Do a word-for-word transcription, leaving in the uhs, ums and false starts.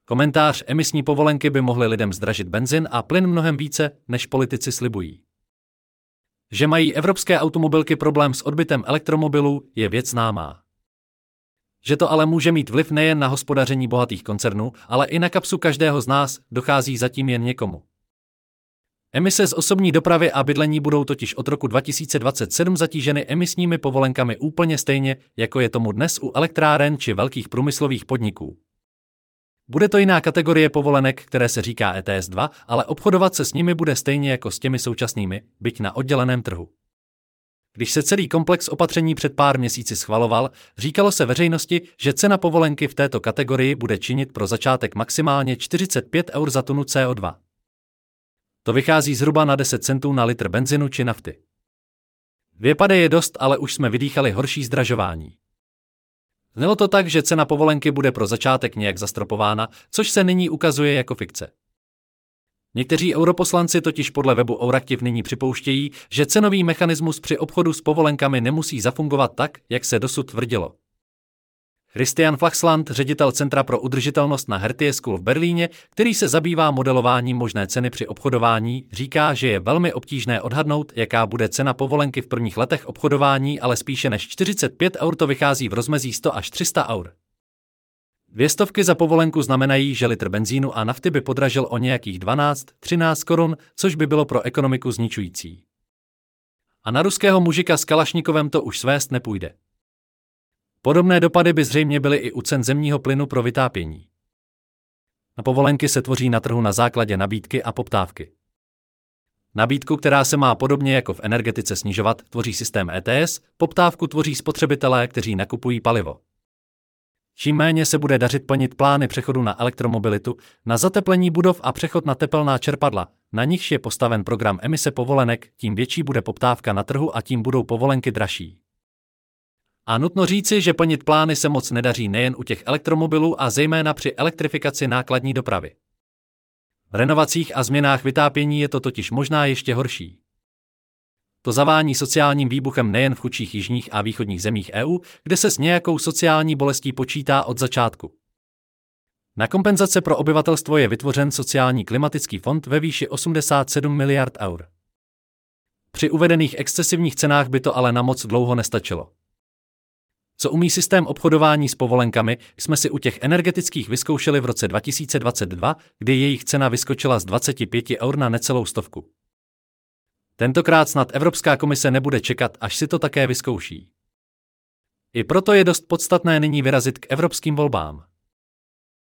Komentář: emisní povolenky by mohly lidem zdražit benzin a plyn mnohem více, než politici slibují. Že mají evropské automobilky problém s odbytem elektromobilů, je věc známá. Že to ale může mít vliv nejen na hospodaření bohatých koncernů, ale i na kapsu každého z nás, dochází zatím jen někomu. Emise z osobní dopravy a bydlení budou totiž od roku dva tisíce dvacet sedm zatíženy emisními povolenkami úplně stejně, jako je tomu dnes u elektráren či velkých průmyslových podniků. Bude to jiná kategorie povolenek, které se říká E T S dva, ale obchodovat se s nimi bude stejně jako s těmi současnými, byť na odděleném trhu. Když se celý komplex opatření před pár měsíci schvaloval, říkalo se veřejnosti, že cena povolenky v této kategorii bude činit pro začátek maximálně čtyřicet pět eur za tunu C O dva. To vychází zhruba na deset centů na litr benzinu či nafty. Dvě pady je dost, ale už jsme vydýchali horší zdražování. Znělo to tak, že cena povolenky bude pro začátek nějak zastropována, což se nyní ukazuje jako fikce. Někteří europoslanci totiž podle webu Euractiv nyní připouštějí, že cenový mechanismus při obchodu s povolenkami nemusí zafungovat tak, jak se dosud tvrdilo. Christian Flachsland, ředitel Centra pro udržitelnost na Hertie School v Berlíně, který se zabývá modelováním možné ceny při obchodování, říká, že je velmi obtížné odhadnout, jaká bude cena povolenky v prvních letech obchodování, ale spíše než čtyřicet pět eur to vychází v rozmezí sto až tři sta eur. Dvě stovky za povolenku znamenají, že litr benzínu a nafty by podražil o nějakých dvanáct třináct korun, což by bylo pro ekonomiku zničující. A na ruského mužika s Kalašnikovem to už svést nepůjde. Podobné dopady by zřejmě byly i u cen zemního plynu pro vytápění. Na povolenky se tvoří na trhu na základě nabídky a poptávky. Nabídku, která se má podobně jako v energetice snižovat, tvoří systém E T S, poptávku tvoří spotřebitelé, kteří nakupují palivo. Čím méně se bude dařit plnit plány přechodu na elektromobilitu, na zateplení budov a přechod na tepelná čerpadla, na nichž je postaven program emise povolenek, tím větší bude poptávka na trhu a tím budou povolenky dražší. A nutno říci, že plnit plány se moc nedaří nejen u těch elektromobilů a zejména při elektrifikaci nákladní dopravy. V renovacích a změnách vytápění je to totiž možná ještě horší. To zavání sociálním výbuchem nejen v chudších jižních a východních zemích E U, kde se s nějakou sociální bolestí počítá od začátku. Na kompenzace pro obyvatelstvo je vytvořen sociální klimatický fond ve výši osmdesát sedm miliard eur. Při uvedených excesivních cenách by to ale na moc dlouho nestačilo. Co umí systém obchodování s povolenkami, jsme si u těch energetických vyzkoušeli v roce dva tisíce dvacet dva, kdy jejich cena vyskočila z dvacet pět eur na necelou stovku. Tentokrát snad Evropská komise nebude čekat, až si to také vyzkouší. I proto je dost podstatné nyní vyrazit k evropským volbám.